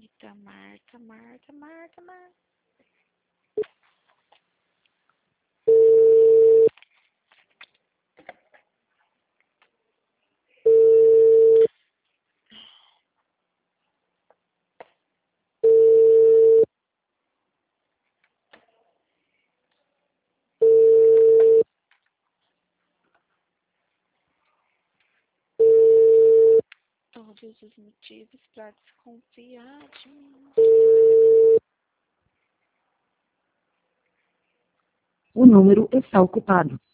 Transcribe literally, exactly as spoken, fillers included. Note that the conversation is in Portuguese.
Itamar, Tamar, Tamar, Tamar. Todos os motivos para desconfiar de mim. O número está ocupado.